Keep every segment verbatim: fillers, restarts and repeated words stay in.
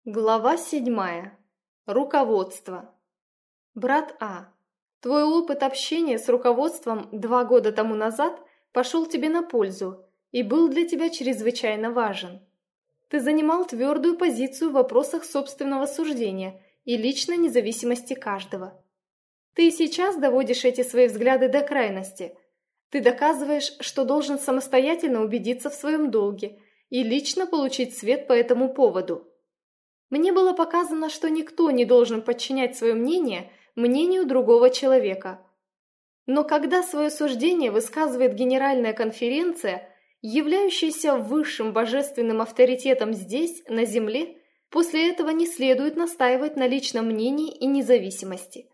Глава седьмая. Руководство. Брат А, твой опыт общения с руководством два года тому назад пошел тебе на пользу и был для тебя чрезвычайно важен. Ты занимал твердую позицию в вопросах собственного суждения и личной независимости каждого. Ты и сейчас доводишь эти свои взгляды до крайности. Ты доказываешь, что должен самостоятельно убедиться в своем долге и лично получить свет по этому поводу. Мне было показано, что никто не должен подчинять свое мнение мнению другого человека. Но когда свое суждение высказывает Генеральная конференция, являющаяся высшим божественным авторитетом здесь, на земле, после этого не следует настаивать на личном мнении и независимости.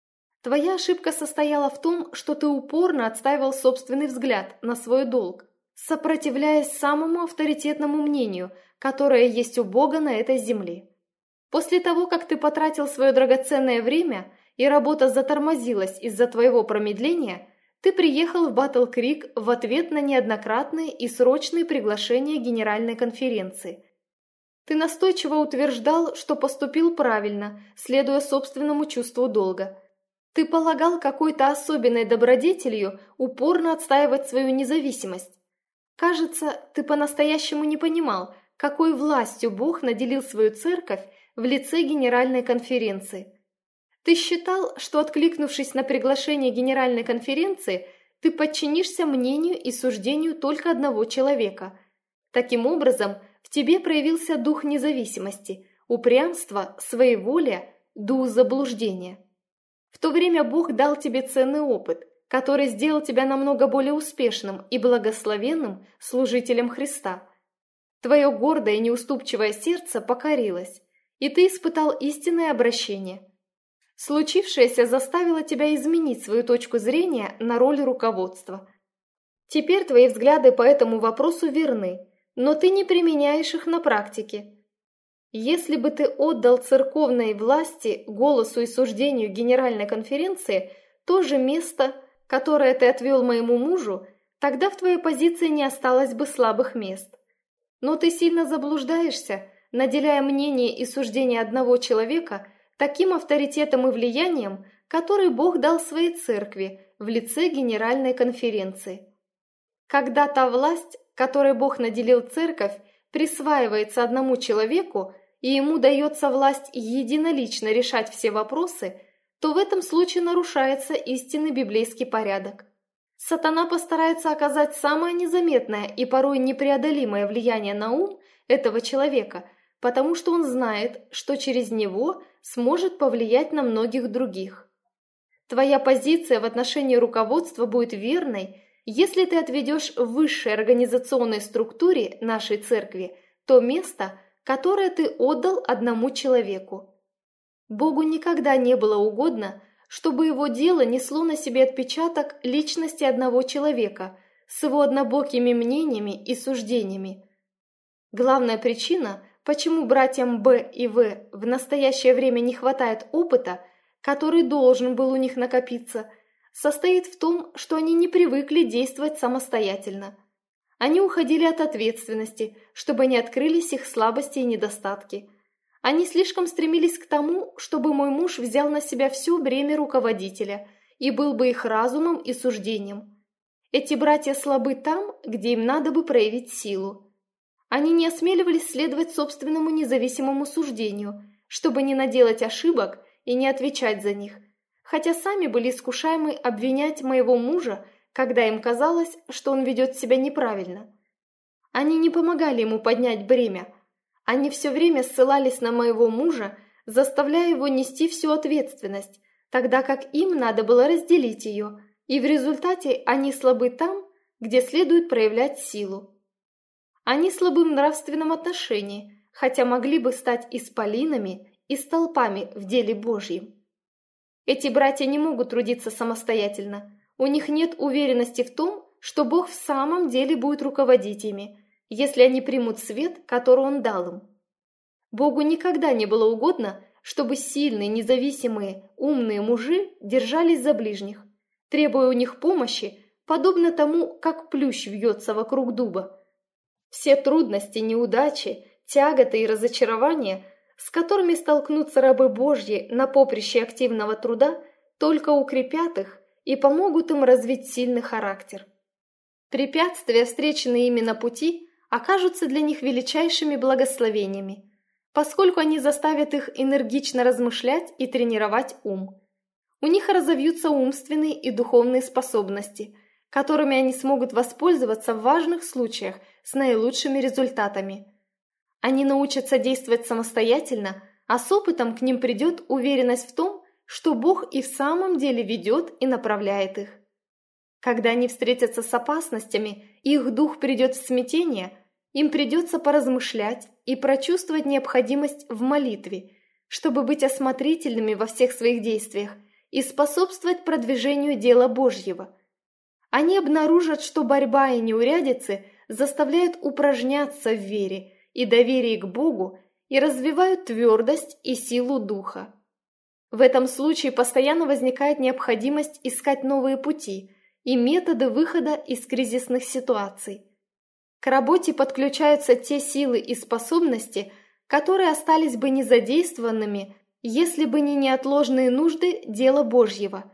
Твоя ошибка состояла в том, что ты упорно отстаивал собственный взгляд на свой долг, сопротивляясь самому авторитетному мнению, которое есть у Бога на этой земле. После того, как ты потратил свое драгоценное время и работа затормозилась из-за твоего промедления, ты приехал в Батл-Крик в ответ на неоднократные и срочные приглашения Генеральной конференции. Ты настойчиво утверждал, что поступил правильно, следуя собственному чувству долга. Ты полагал какой-то особенной добродетелью упорно отстаивать свою независимость. Кажется, ты по-настоящему не понимал, какой властью Бог наделил свою церковь в лице Генеральной конференции. Ты считал, что, откликнувшись на приглашение Генеральной конференции, ты подчинишься мнению и суждению только одного человека. Таким образом, в тебе проявился дух независимости, упрямство, своеволие, дух заблуждения. В то время Бог дал тебе ценный опыт, который сделал тебя намного более успешным и благословенным служителем Христа. Твое гордое и неуступчивое сердце покорилось, и ты испытал истинное обращение. Случившееся заставило тебя изменить свою точку зрения на роль руководства. Теперь твои взгляды по этому вопросу верны, но ты не применяешь их на практике. Если бы ты отдал церковной власти, голосу и суждению Генеральной конференции то же место, которое ты отвел моему мужу, тогда в твоей позиции не осталось бы слабых мест. Но ты сильно заблуждаешься, наделяя мнение и суждение одного человека таким авторитетом и влиянием, который Бог дал своей церкви в лице Генеральной конференции. Когда та власть, которой Бог наделил церковь, присваивается одному человеку, и ему дается власть единолично решать все вопросы, то в этом случае нарушается истинный библейский порядок. Сатана постарается оказать самое незаметное и порой непреодолимое влияние на ум этого человека, потому что он знает, что через него сможет повлиять на многих других. Твоя позиция в отношении руководства будет верной, если ты отведешь в высшей организационной структуре нашей церкви то место, которое ты отдал одному человеку. Богу никогда не было угодно, чтобы его дело несло на себе отпечаток личности одного человека с его однобокими мнениями и суждениями. Главная причина, почему братьям Б и В в настоящее время не хватает опыта, который должен был у них накопиться, состоит в том, что они не привыкли действовать самостоятельно. Они уходили от ответственности, чтобы не открылись их слабости и недостатки. Они слишком стремились к тому, чтобы мой муж взял на себя все бремя руководителя и был бы их разумом и суждением. Эти братья слабы там, где им надо бы проявить силу. Они не осмеливались следовать собственному независимому суждению, чтобы не наделать ошибок и не отвечать за них, хотя сами были искушаемы обвинять моего мужа, когда им казалось, что он ведет себя неправильно. Они не помогали ему поднять бремя. Они все время ссылались на моего мужа, заставляя его нести всю ответственность, тогда как им надо было разделить ее, и в результате они слабы там, где следует проявлять силу. Они слабы в нравственном отношении, хотя могли бы стать исполинами и столпами в деле Божьем. Эти братья не могут трудиться самостоятельно. У них нет уверенности в том, что Бог в самом деле будет руководить ими, если они примут свет, который Он дал им. Богу никогда не было угодно, чтобы сильные, независимые, умные мужи держались за ближних, требуя у них помощи, подобно тому, как плющ вьется вокруг дуба. Все трудности, неудачи, тяготы и разочарования с которыми столкнутся рабы Божьи на поприще активного труда, только укрепят их и помогут им развить сильный характер. Препятствия, встреченные ими на пути, окажутся для них величайшими благословениями, поскольку они заставят их энергично размышлять и тренировать ум. У них разовьются умственные и духовные способности, которыми они смогут воспользоваться в важных случаях с наилучшими результатами. Они научатся действовать самостоятельно, а с опытом к ним придет уверенность в том, что Бог и в самом деле ведет и направляет их. Когда они встретятся с опасностями, и их дух придет в смятение, им придется поразмышлять и прочувствовать необходимость в молитве, чтобы быть осмотрительными во всех своих действиях и способствовать продвижению дела Божьего. Они обнаружат, что борьба и неурядицы заставляют упражняться в вере и доверии к Богу и развивают твердость и силу духа. В этом случае постоянно возникает необходимость искать новые пути и методы выхода из кризисных ситуаций. К работе подключаются те силы и способности, которые остались бы незадействованными, если бы не неотложные нужды дела Божьего.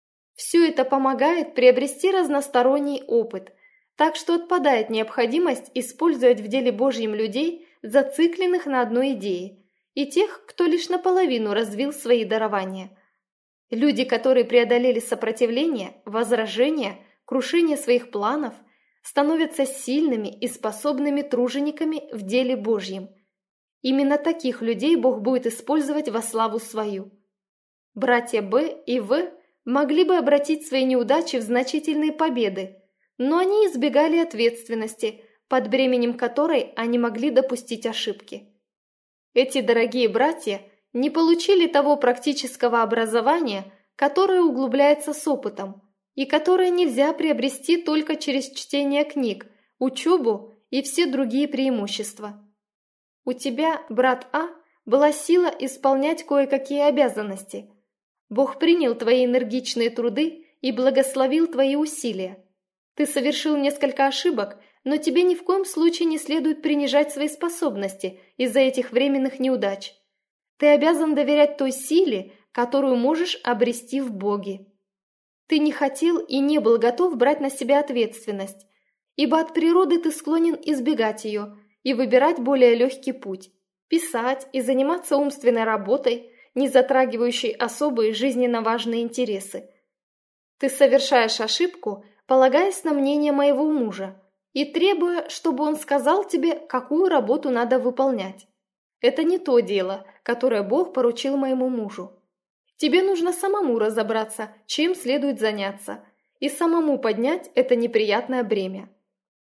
Все это помогает приобрести разносторонний опыт, так что отпадает необходимость использовать в деле Божьем людей, зацикленных на одной идее, и тех, кто лишь наполовину развил свои дарования. Люди, которые преодолели сопротивление, возражения, крушение своих планов, становятся сильными и способными тружениками в деле Божьем. Именно таких людей Бог будет использовать во славу свою. Братья Б и В могли бы обратить свои неудачи в значительные победы, но они избегали ответственности, под бременем которой они могли допустить ошибки. Эти дорогие братья не получили того практического образования, которое углубляется с опытом, и которое нельзя приобрести только через чтение книг, учебу и все другие преимущества. У тебя, брат А, была сила исполнять кое-какие обязанности. Бог принял твои энергичные труды и благословил твои усилия. Ты совершил несколько ошибок, но тебе ни в коем случае не следует принижать свои способности из-за этих временных неудач. Ты обязан доверять той силе, которую можешь обрести в Боге. Ты не хотел и не был готов брать на себя ответственность, ибо от природы ты склонен избегать ее и выбирать более легкий путь, писать и заниматься умственной работой, не затрагивающей особые жизненно важные интересы. Ты совершаешь ошибку, полагаясь на мнение моего мужа, и требуя, чтобы он сказал тебе, какую работу надо выполнять. Это не то дело, которое Бог поручил моему мужу. Тебе нужно самому разобраться, чем следует заняться, и самому поднять это неприятное бремя.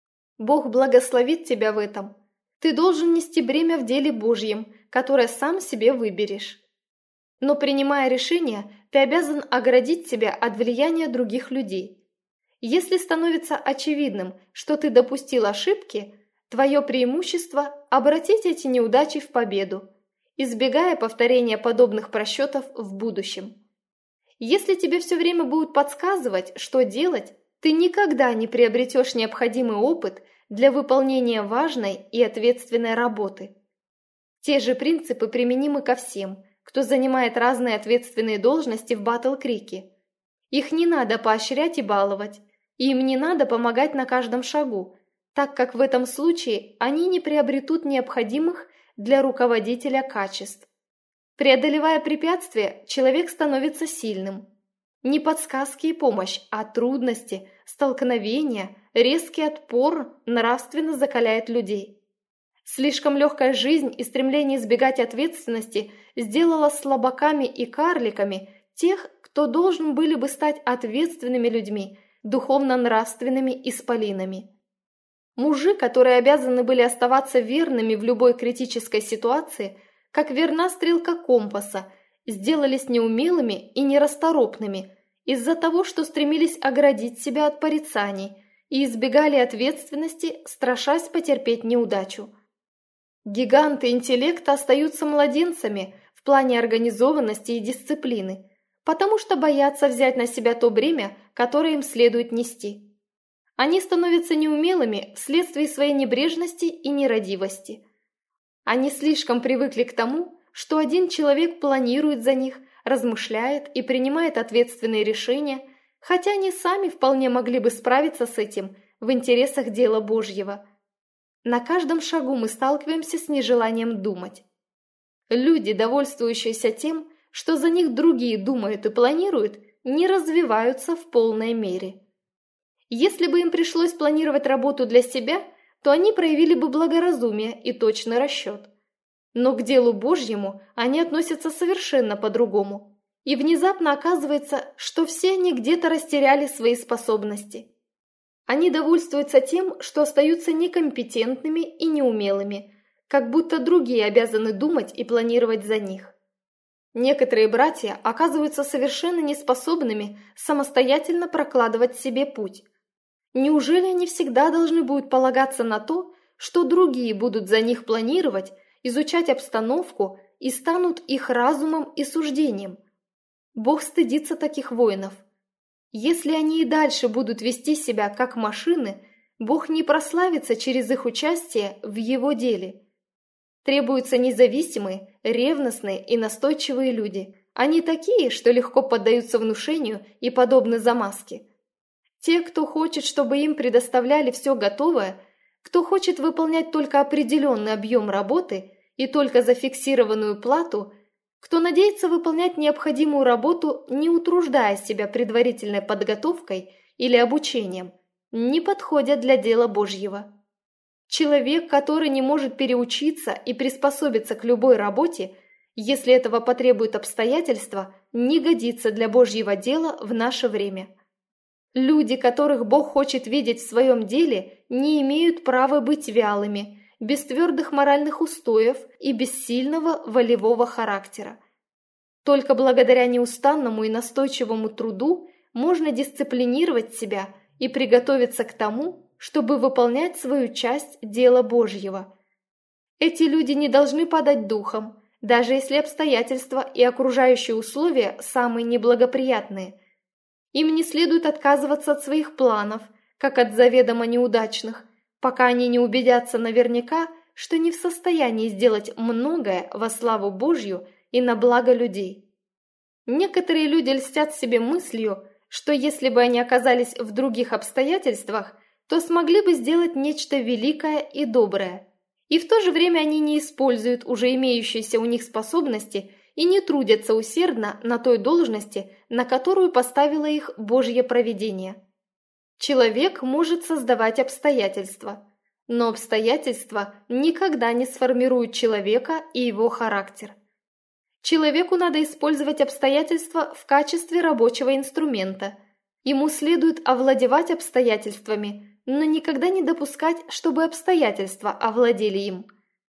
Бог благословит тебя в этом. Ты должен нести бремя в деле Божьем, которое сам себе выберешь. Но принимая решение, ты обязан оградить себя от влияния других людей. Если становится очевидным, что ты допустил ошибки, твое преимущество – обратить эти неудачи в победу, избегая повторения подобных просчетов в будущем. Если тебе все время будут подсказывать, что делать, ты никогда не приобретешь необходимый опыт для выполнения важной и ответственной работы. Те же принципы применимы ко всем, кто занимает разные ответственные должности в Батл-Крике. Их не надо поощрять и баловать, и им не надо помогать на каждом шагу, так как в этом случае они не приобретут необходимых для руководителя качеств. Преодолевая препятствия, человек становится сильным. Не подсказки и помощь, а трудности, столкновения, резкий отпор нравственно закаляет людей. Слишком легкая жизнь и стремление избегать ответственности сделала слабаками и карликами тех, кто должен были бы стать ответственными людьми, духовно-нравственными исполинами. Мужи, которые обязаны были оставаться верными в любой критической ситуации, как верна стрелка компаса, сделались неумелыми и нерасторопными из-за того, что стремились оградить себя от порицаний и избегали ответственности, страшась потерпеть неудачу. Гиганты интеллекта остаются младенцами в плане организованности и дисциплины, потому что боятся взять на себя то бремя, которое им следует нести. Они становятся неумелыми вследствие своей небрежности и нерадивости. Они слишком привыкли к тому, что один человек планирует за них, размышляет и принимает ответственные решения, хотя они сами вполне могли бы справиться с этим в интересах дела Божьего. На каждом шагу мы сталкиваемся с нежеланием думать. Люди, довольствующиеся тем, что за них другие думают и планируют, не развиваются в полной мере. Если бы им пришлось планировать работу для себя, то они проявили бы благоразумие и точный расчет. Но к делу Божьему они относятся совершенно по-другому. И внезапно оказывается, что все они где-то растеряли свои способности. Они довольствуются тем, что остаются некомпетентными и неумелыми, как будто другие обязаны думать и планировать за них. Некоторые братья оказываются совершенно неспособными самостоятельно прокладывать себе путь. Неужели они всегда должны будут полагаться на то, что другие будут за них планировать, изучать обстановку и станут их разумом и суждением? Бог стыдится таких воинов. Если они и дальше будут вести себя как машины, Бог не прославится через их участие в Его деле. Требуются независимые, ревностные и настойчивые люди. Они такие, что легко поддаются внушению и подобны замазке. Те, кто хочет, чтобы им предоставляли все готовое, кто хочет выполнять только определенный объем работы и только за фиксированную плату, кто надеется выполнять необходимую работу, не утруждая себя предварительной подготовкой или обучением, не подходят для дела Божьего. Человек, который не может переучиться и приспособиться к любой работе, если этого потребуют обстоятельства, не годится для Божьего дела в наше время. Люди, которых Бог хочет видеть в своем деле, не имеют права быть вялыми, без твердых моральных устоев и без сильного волевого характера. Только благодаря неустанному и настойчивому труду можно дисциплинировать себя и приготовиться к тому, чтобы выполнять свою часть дела Божьего. Эти люди не должны падать духом, даже если обстоятельства и окружающие условия самые неблагоприятные. Им не следует отказываться от своих планов, как от заведомо неудачных, пока они не убедятся наверняка, что не в состоянии сделать многое во славу Божью и на благо людей. Некоторые люди льстят себе мыслью, что если бы они оказались в других обстоятельствах, то смогли бы сделать нечто великое и доброе. И в то же время они не используют уже имеющиеся у них способности и не трудятся усердно на той должности, на которую поставило их Божье провидение. Человек может создавать обстоятельства, но обстоятельства никогда не сформируют человека и его характер. Человеку надо использовать обстоятельства в качестве рабочего инструмента. Ему следует овладевать обстоятельствами, но никогда не допускать, чтобы обстоятельства овладели им.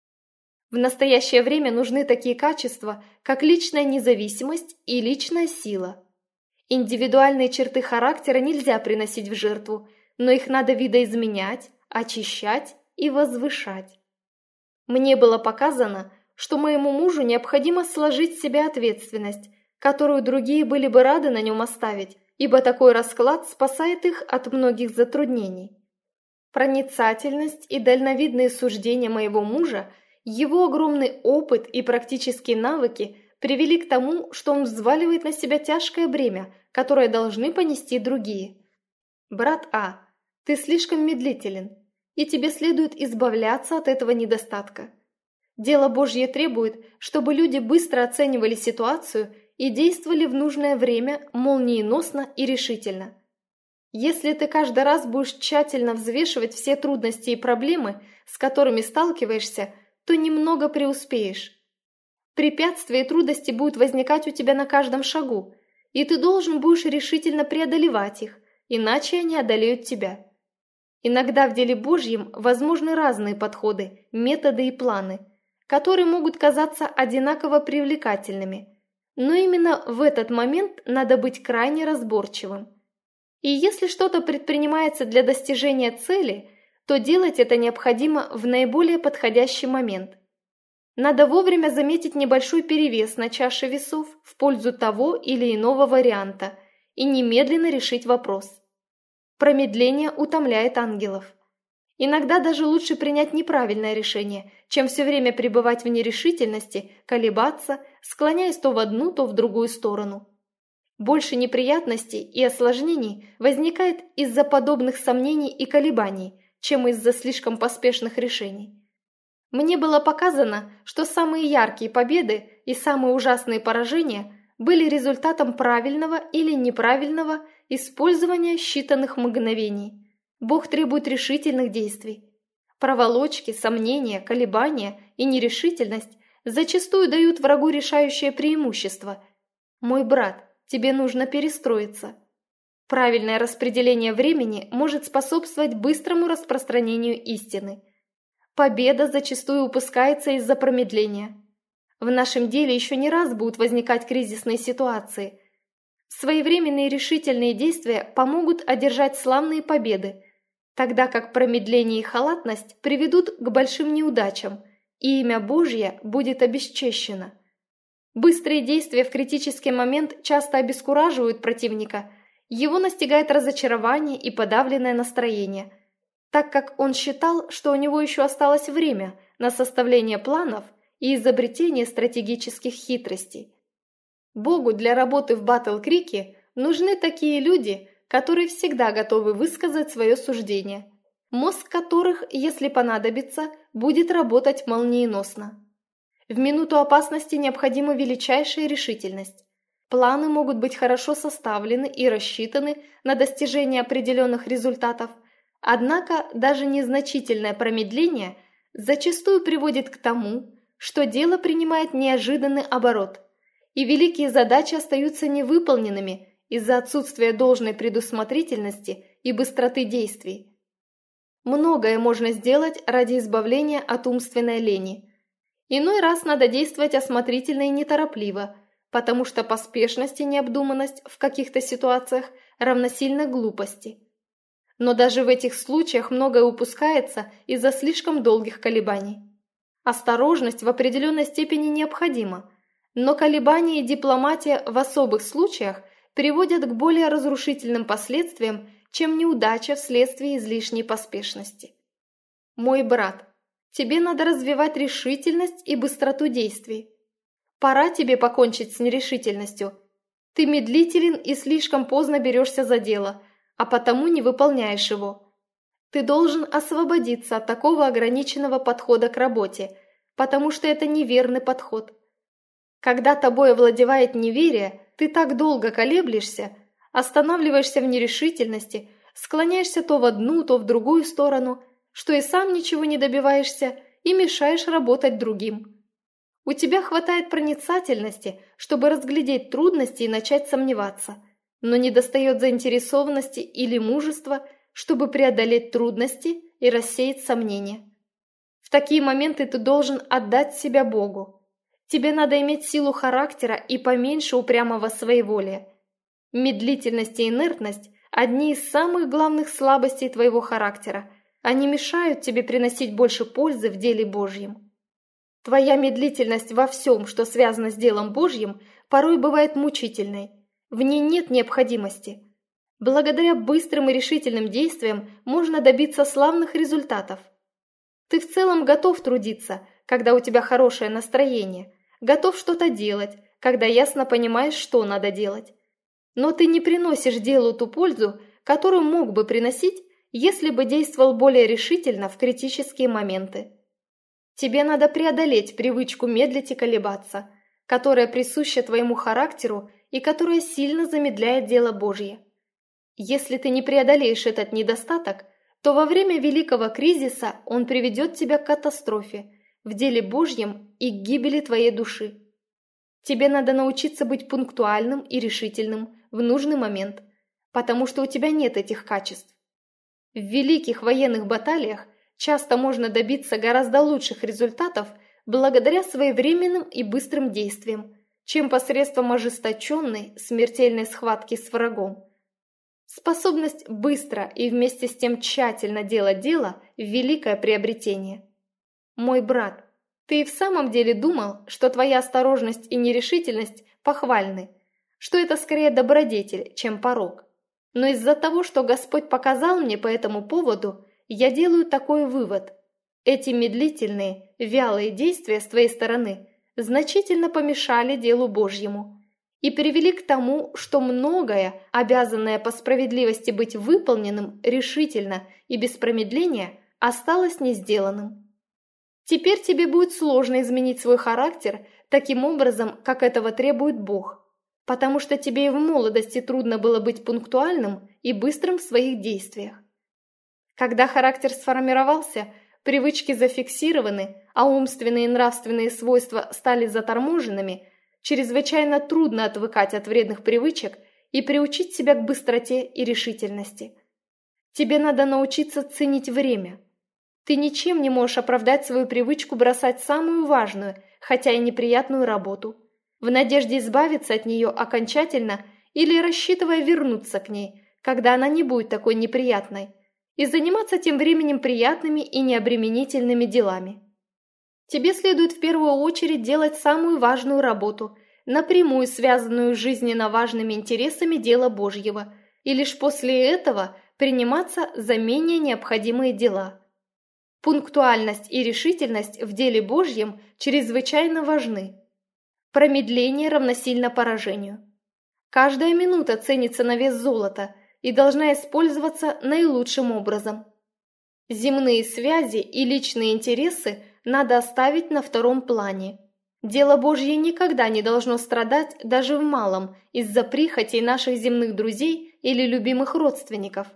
В настоящее время нужны такие качества, как личная независимость и личная сила. Индивидуальные черты характера нельзя приносить в жертву, но их надо видоизменять, очищать и возвышать. Мне было показано, что моему мужу необходимо сложить в себе ответственность, которую другие были бы рады на нем оставить, ибо такой расклад спасает их от многих затруднений. Проницательность и дальновидные суждения моего мужа, его огромный опыт и практические навыки привели к тому, что он взваливает на себя тяжкое бремя, которое должны понести другие. Брат А, ты слишком медлителен, и тебе следует избавляться от этого недостатка. Дело Божье требует, чтобы люди быстро оценивали ситуацию и действовали в нужное время молниеносно и решительно. Если ты каждый раз будешь тщательно взвешивать все трудности и проблемы, с которыми сталкиваешься, то немного преуспеешь. Препятствия и трудности будут возникать у тебя на каждом шагу, и ты должен будешь решительно преодолевать их, иначе они одолеют тебя. Иногда в деле Божьем возможны разные подходы, методы и планы, которые могут казаться одинаково привлекательными, но именно в этот момент надо быть крайне разборчивым. И если что-то предпринимается для достижения цели, то делать это необходимо в наиболее подходящий момент. Надо вовремя заметить небольшой перевес на чаше весов в пользу того или иного варианта и немедленно решить вопрос. Промедление утомляет ангелов. Иногда даже лучше принять неправильное решение, чем все время пребывать в нерешительности, колебаться, склоняясь то в одну, то в другую сторону. Больше неприятностей и осложнений возникает из-за подобных сомнений и колебаний, чем из-за слишком поспешных решений. Мне было показано, что самые яркие победы и самые ужасные поражения были результатом правильного или неправильного использования считанных мгновений. Бог требует решительных действий. Проволочки, сомнения, колебания и нерешительность зачастую дают врагу решающее преимущество. Мой брат, тебе нужно перестроиться. Правильное распределение времени может способствовать быстрому распространению истины. Победа зачастую упускается из-за промедления. В нашем деле еще не раз будут возникать кризисные ситуации. Своевременные решительные действия помогут одержать славные победы, тогда как промедление и халатность приведут к большим неудачам, и имя Божье будет обесчещено. Быстрые действия в критический момент часто обескураживают противника, его настигает разочарование и подавленное настроение, так как он считал, что у него еще осталось время на составление планов и изобретение стратегических хитростей. Богу для работы в Батл-Крике нужны такие люди, которые всегда готовы высказать свое суждение, мозг которых, если понадобится, будет работать молниеносно. В минуту опасности необходима величайшая решительность. Планы могут быть хорошо составлены и рассчитаны на достижение определенных результатов, однако даже незначительное промедление зачастую приводит к тому, что дело принимает неожиданный оборот, и великие задачи остаются невыполненными из-за отсутствия должной предусмотрительности и быстроты действий. Многое можно сделать ради избавления от умственной лени. Иной раз надо действовать осмотрительно и неторопливо, потому что поспешность и необдуманность в каких-то ситуациях равносильно глупости. Но даже в этих случаях многое упускается из-за слишком долгих колебаний. Осторожность в определенной степени необходима, но колебания и дипломатия в особых случаях приводят к более разрушительным последствиям, чем неудача вследствие излишней поспешности. Мой брат, тебе надо развивать решительность и быстроту действий. Пора тебе покончить с нерешительностью. Ты медлителен и слишком поздно берешься за дело, а потому не выполняешь его. Ты должен освободиться от такого ограниченного подхода к работе, потому что это неверный подход. Когда тобой овладевает неверие, ты так долго колеблешься, останавливаешься в нерешительности, склоняешься то в одну, то в другую сторону, что и сам ничего не добиваешься и мешаешь работать другим. У тебя хватает проницательности, чтобы разглядеть трудности и начать сомневаться, но недостает заинтересованности или мужества, чтобы преодолеть трудности и рассеять сомнения. В такие моменты ты должен отдать себя Богу. Тебе надо иметь силу характера и поменьше упрямого своеволия. Медлительность и инертность – одни из самых главных слабостей твоего характера. Они мешают тебе приносить больше пользы в деле Божьем. Твоя медлительность во всем, что связано с делом Божьим, порой бывает мучительной. В ней нет необходимости. Благодаря быстрым и решительным действиям можно добиться славных результатов. Ты в целом готов трудиться, когда у тебя хорошее настроение, готов что-то делать, когда ясно понимаешь, что надо делать. Но ты не приносишь делу ту пользу, которую мог бы приносить, если бы действовал более решительно в критические моменты. Тебе надо преодолеть привычку медлить и колебаться, которая присуща твоему характеру и которая сильно замедляет дело Божье. Если ты не преодолеешь этот недостаток, то во время великого кризиса он приведет тебя к катастрофе в деле Божьем и к гибели твоей души. Тебе надо научиться быть пунктуальным и решительным в нужный момент, потому что у тебя нет этих качеств. В великих военных баталиях часто можно добиться гораздо лучших результатов благодаря своевременным и быстрым действиям, чем посредством ожесточенной, смертельной схватки с врагом. Способность быстро и вместе с тем тщательно делать дело – великое приобретение. Мой брат, ты и в самом деле думал, что твоя осторожность и нерешительность похвальны, что это скорее добродетель, чем порок. Но из-за того, что Господь показал мне по этому поводу, я делаю такой вывод. Эти медлительные, вялые действия с твоей стороны значительно помешали делу Божьему и привели к тому, что многое, обязанное по справедливости быть выполненным решительно и без промедления, осталось не сделанным. Теперь тебе будет сложно изменить свой характер таким образом, как этого требует Бог, потому что тебе и в молодости трудно было быть пунктуальным и быстрым в своих действиях. Когда характер сформировался, привычки зафиксированы, а умственные и нравственные свойства стали заторможенными, чрезвычайно трудно отвыкать от вредных привычек и приучить себя к быстроте и решительности. Тебе надо научиться ценить время. Ты ничем не можешь оправдать свою привычку бросать самую важную, хотя и неприятную работу, в надежде избавиться от нее окончательно или рассчитывая вернуться к ней, когда она не будет такой неприятной, и заниматься тем временем приятными и необременительными делами. Тебе следует в первую очередь делать самую важную работу, напрямую связанную с жизненно важными интересами дела Божьего, и лишь после этого приниматься за менее необходимые дела. Пунктуальность и решительность в деле Божьем чрезвычайно важны. Промедление равносильно поражению. Каждая минута ценится на вес золота и должна использоваться наилучшим образом. Земные связи и личные интересы надо оставить на втором плане. Дело Божье никогда не должно страдать даже в малом из-за прихотей наших земных друзей или любимых родственников.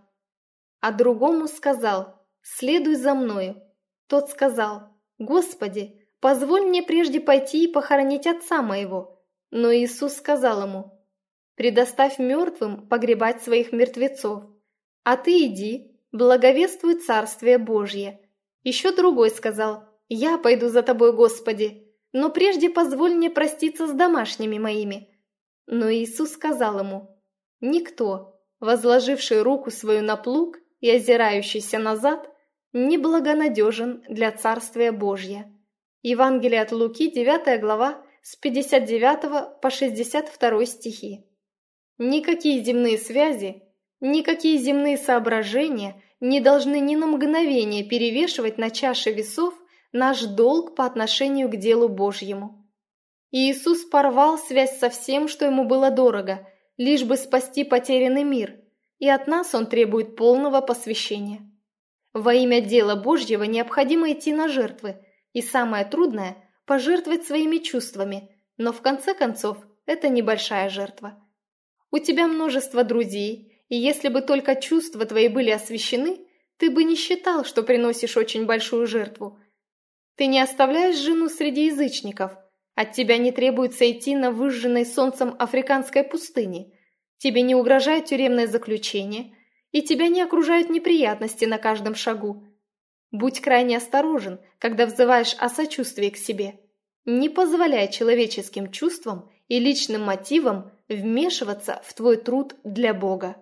А другому сказал: «Следуй за мною». Тот сказал: «Господи, позволь мне прежде пойти и похоронить отца моего». Но Иисус сказал ему: «Предоставь мертвым погребать своих мертвецов, а ты иди, благовествуй Царствие Божье». Еще другой сказал: «Я пойду за тобой, Господи, но прежде позволь мне проститься с домашними моими». Но Иисус сказал ему: «Никто, возложивший руку свою на плуг и озирающийся назад, неблагонадежен для Царствия Божья». Евангелие от Луки, девятая глава, с пятьдесят девятого по шестьдесят второй стихи. Никакие земные связи, никакие земные соображения не должны ни на мгновение перевешивать на чаше весов наш долг по отношению к делу Божьему. Иисус порвал связь со всем, что ему было дорого, лишь бы спасти потерянный мир, и от нас он требует полного посвящения. Во имя дела Божьего необходимо идти на жертвы, и самое трудное – пожертвовать своими чувствами, но в конце концов это небольшая жертва. У тебя множество друзей, и если бы только чувства твои были освящены, ты бы не считал, что приносишь очень большую жертву. Ты не оставляешь жену среди язычников, от тебя не требуется идти на выжженной солнцем африканской пустыне, тебе не угрожает тюремное заключение, и тебя не окружают неприятности на каждом шагу. Будь крайне осторожен, когда взываешь о сочувствии к себе. Не позволяй человеческим чувствам и личным мотивам вмешиваться в твой труд для Бога.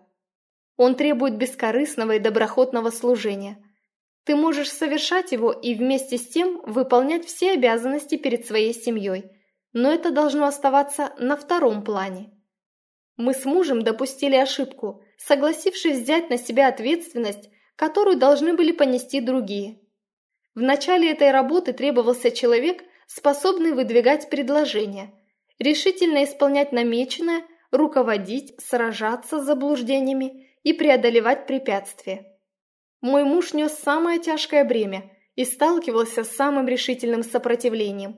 Он требует бескорыстного и доброхотного служения. Ты можешь совершать его и вместе с тем выполнять все обязанности перед своей семьей, но это должно оставаться на втором плане. Мы с мужем допустили ошибку, согласившись взять на себя ответственность, которую должны были понести другие. В начале этой работы требовался человек, способный выдвигать предложения, решительно исполнять намеченное, руководить, сражаться с заблуждениями и преодолевать препятствия. Мой муж нес самое тяжкое бремя и сталкивался с самым решительным сопротивлением.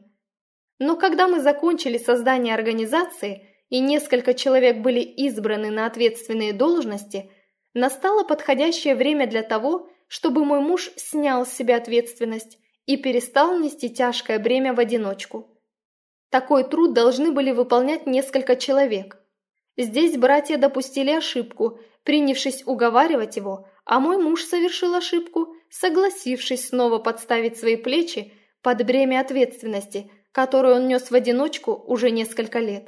Но когда мы закончили создание организации и несколько человек были избраны на ответственные должности, настало подходящее время для того, чтобы мой муж снял с себя ответственность и перестал нести тяжкое бремя в одиночку. Такой труд должны были выполнять несколько человек. Здесь братья допустили ошибку, принявшись уговаривать его, а мой муж совершил ошибку, согласившись снова подставить свои плечи под бремя ответственности, которую он нес в одиночку уже несколько лет.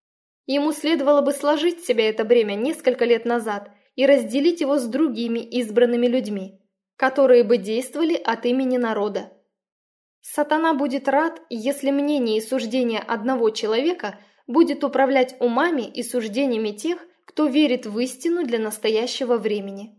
Ему следовало бы сложить с себя это бремя несколько лет назад и разделить его с другими избранными людьми, которые бы действовали от имени народа. Сатана будет рад, если мнение и суждение одного человека будет управлять умами и суждениями тех, кто верит в истину для настоящего времени.